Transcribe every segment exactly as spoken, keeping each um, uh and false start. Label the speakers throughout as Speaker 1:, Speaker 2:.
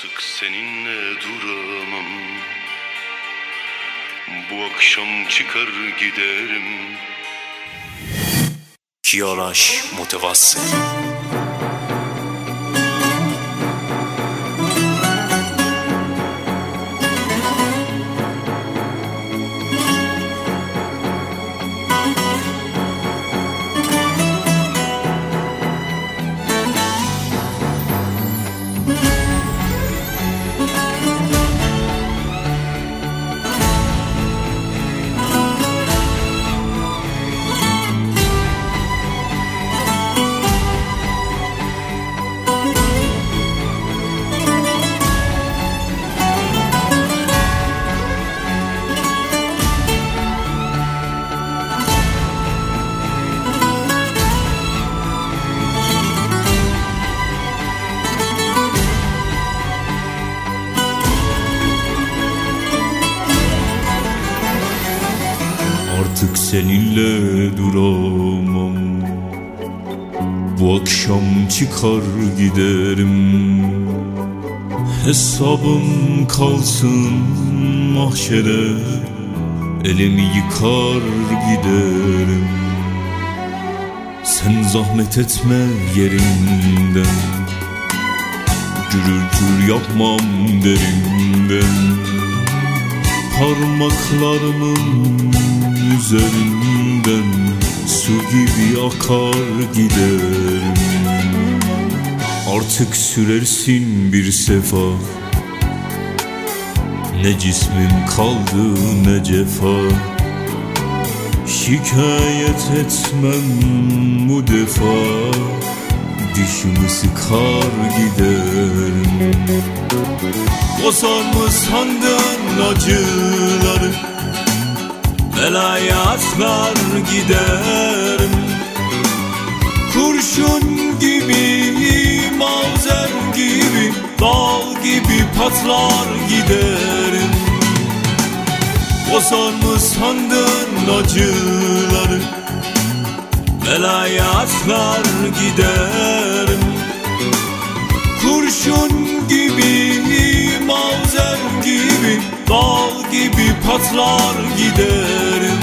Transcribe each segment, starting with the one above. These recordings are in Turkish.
Speaker 1: Artık seninle duramam. Bu akşam çıkar giderim.
Speaker 2: Kiyaraş Mutevassit.
Speaker 3: Artık seninle duramam. Bu akşam çıkar giderim. Hesabım kalsın mahşere, elimi yıkar giderim. Sen zahmet etme yerinden, gürültü yapmam derimden. Parmaklarımın üzerinden su gibi akar giderim. Artık sürersin bir sefa, ne cismim kaldı ne cefa. Şikayet etmem bu defa, dişimi sıkar giderim. Bozar mı sandın acıları, belaya atlar giderim. Kurşun gibi, mavzer gibi, dal gibi patlar giderim. Bozar mı sandın acıları, belaya atlar giderim. Kurşun gibi, mavzer gibi, dal gibi patlar giderim.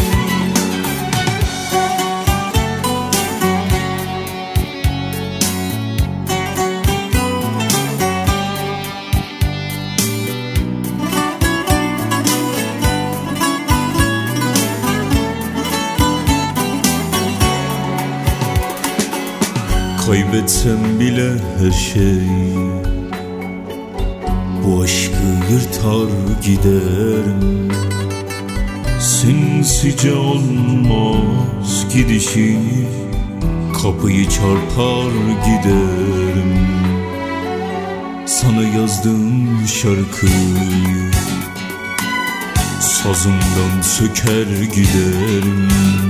Speaker 3: Kaybetsem bile her şeyi, bu aşkı yırtar giderim. Sinsice olmaz gidişi, kapıyı çarpar giderim. Sana yazdığım şarkıyı sazımdan söker giderim.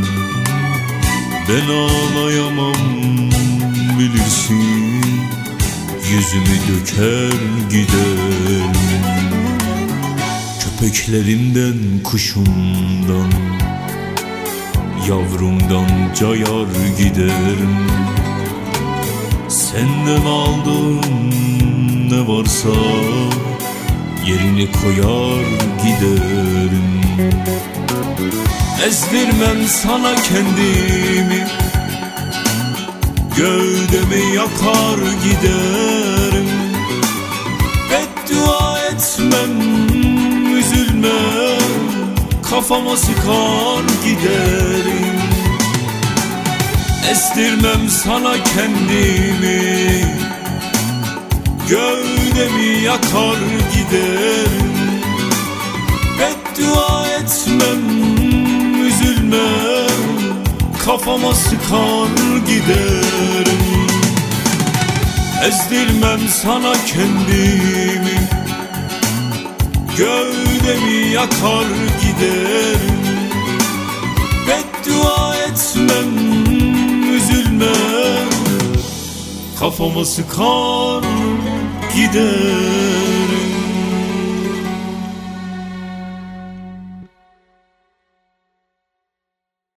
Speaker 3: Ben ağlayamam bilirsin, yüzümü döker giderim. Köpeklerimden, kuşumdan, yavrumdan cayar giderim. Senden aldığım ne varsa yerine koyar giderim. Ezdirmem sana kendimi, gövdemi yakar giderim. Beddua etmem, üzülmem, kafama sıkar giderim. Ezdirmem sana kendimi, gövdemi yakar giderim. Beddua etmem, üzülmem, kafama sıkar giderim. Ezdirmem sana kendimi, gövdemi yakar giderim. Beddua etmem, üzülmem, kafama sıkar giderim.